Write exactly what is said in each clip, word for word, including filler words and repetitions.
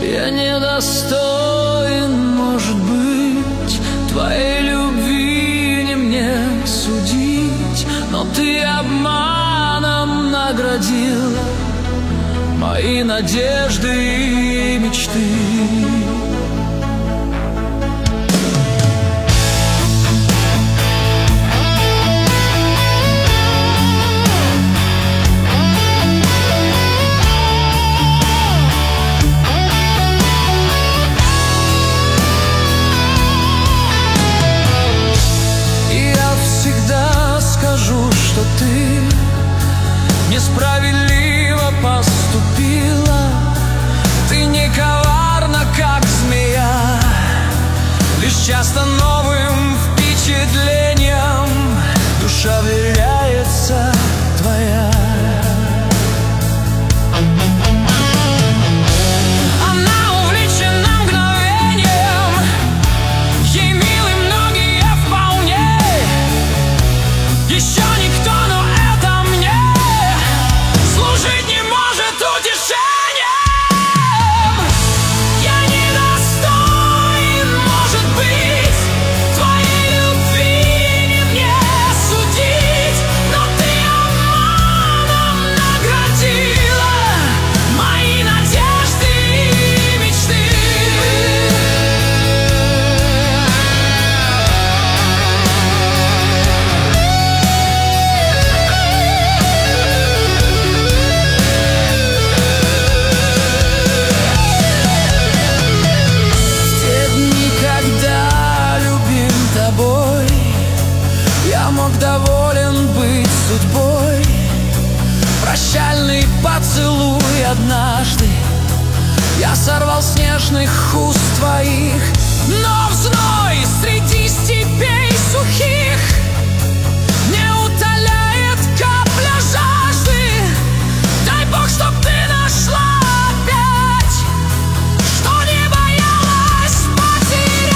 Я недостоин, может быть, твоей любви не мне судить, но ты обманом наградила мои надежды и мечты. Что ты несправедливо поступила. Ты не коварна, как змея, лишь часто новым впечатлением душа вверяется твоя. Доволен быть судьбой, прощальный поцелуй однажды я сорвал с нежных уст твоих, но в зной среди степей сухих не утоляет капля жажды. Дай Бог, чтоб ты нашла опять, что не боялась потерять.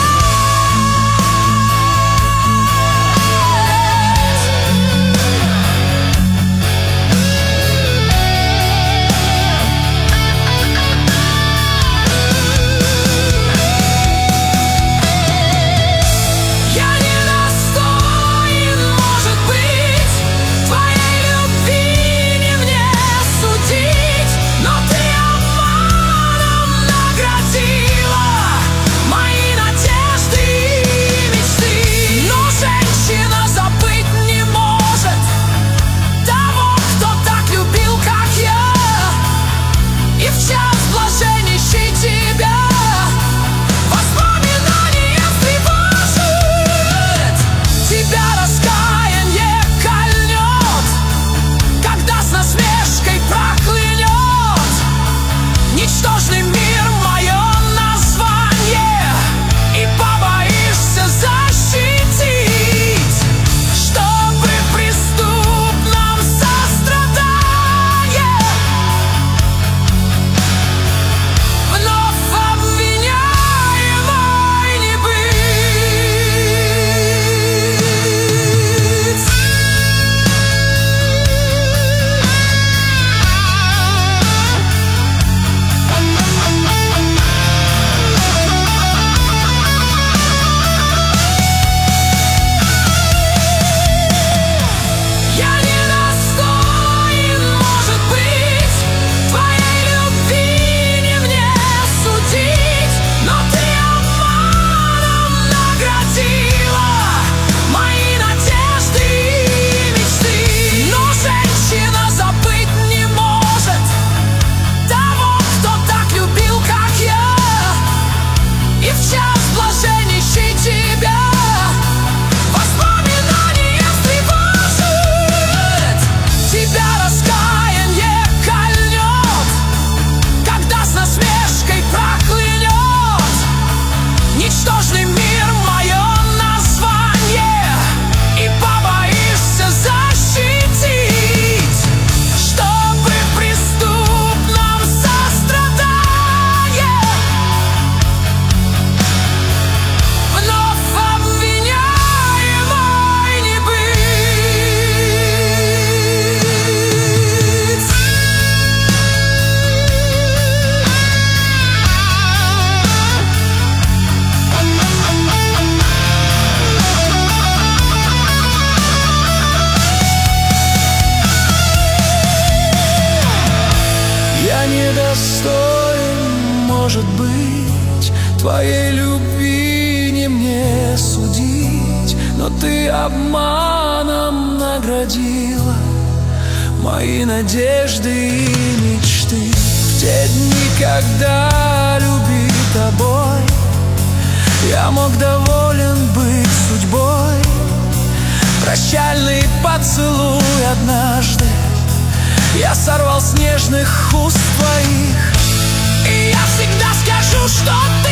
может быть, твоей любви не мне судить, но ты обманом наградила мои надежды и мечты. В те дни, когда, любя тобой, я мог доволен быть судьбой, прощальный поцелуй однажды я сорвал с нежных уст твоих. И я всегда скажу, что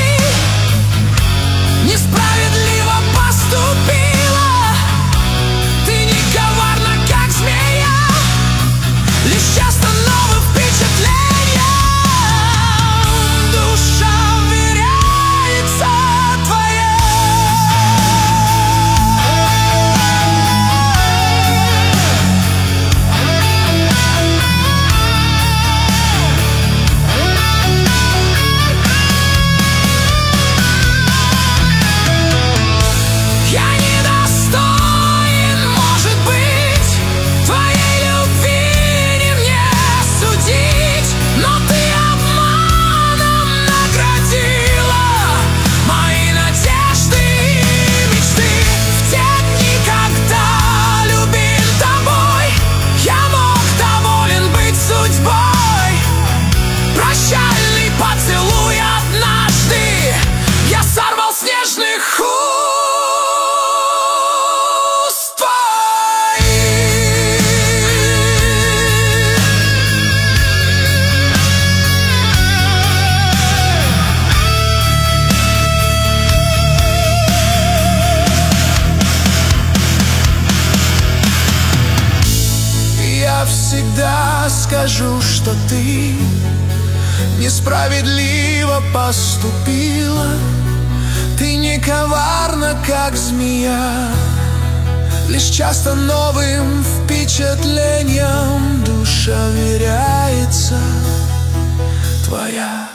ты несправедливо поступила. Ты не коварна, как змея, лишь часто новым впечатлением душа вверяется твоя. Всегда скажу, что ты несправедливо поступила. Ты не коварна, как змея, лишь часто новым впечатлением душа вверяется твоя.